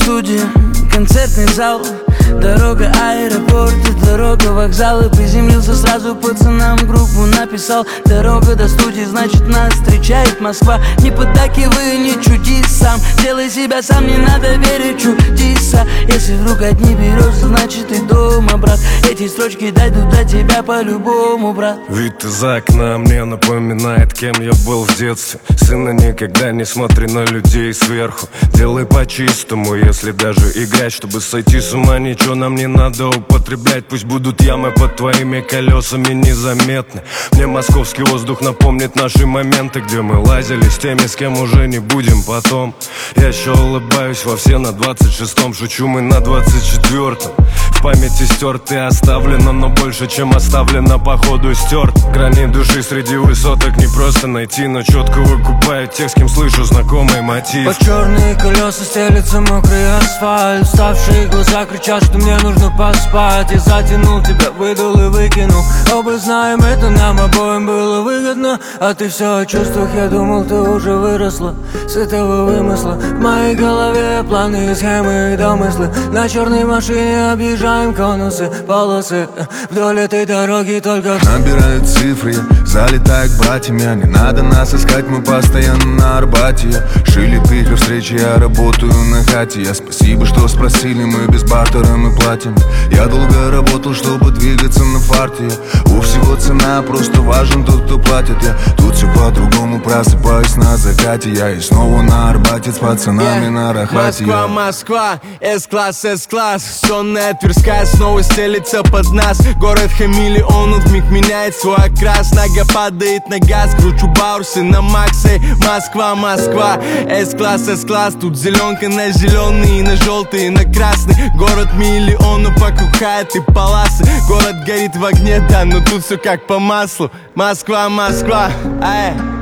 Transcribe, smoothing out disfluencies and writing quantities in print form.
студия, концертный зал, дорога аэропорт и дорога вокзал. И приземлился сразу пацанам, группу написал. Дорога до студии, значит нас встречает Москва. Не поддакивай, не чудись сам, делай себя сам, не надо верить чудеса. Если вдруг одни берешь, значит ты дома, брат. Эти строчки дойдут до тебя по-любому, брат. Вид из окна мне напоминает, кем я был в детстве. Сына, никогда не смотри на людей сверху. Делай по-чистому, если даже играть. Чтобы сойти с ума, ничего нам не надо употреблять. Пусть будут ямы под твоими колесами незаметны. Мне московский воздух напомнит наши моменты, где мы лазили с теми, с кем уже не будем потом. Я еще улыбаюсь во все на 26-м, шучу мы на 24-м. В памяти стерт и оставлено, но больше, чем оставлено, походу стерт. Грани души среди высоток не просто найти, но четко выкупают тех, с кем слышу знакомый мотив. Под черные колеса стелится мокрый асфальт. Уставшие глаза кричат, что мне нужно поспать. Я затянул тебя, выдул и выкинул. Оба знаем, это нам обоим было выгодно. А ты все о чувствах, я думал, ты уже выросла с этого вымысла. В моей голове планы, схемы и домыслы. На черной машине объезжаем конусы, полосы. Вдоль этой дороги только набирают цифры, я залетаю к братьям. Не надо нас искать, мы постоянно на Арбате. Шили тыкры встречи, я работаю на хате. Я спасибо, что спросили, мы без бартера мы платим. Я долго работал, чтобы двигаться на фарте. У всего цена, просто важен тот, кто платит. Я тут все по-другому, просыпаюсь на закате. Я и снова на Арбате с пацанами на Рахате. Москва, Москва, С-класс, С-класс. Сонная Тверская снова стелится под нас. Город хамелеонов вмиг меняет свой окрас. Нога падает на газ, кручу баурсы на максе. Москва, Москва, С-класс, С-класс. Тут зеленка на зеленый, на желтый, и на красный. Город миллионов вокруг хайты, паласы. Город горит в огне, да, но тут все как по маслу. Москва, Москва, ай.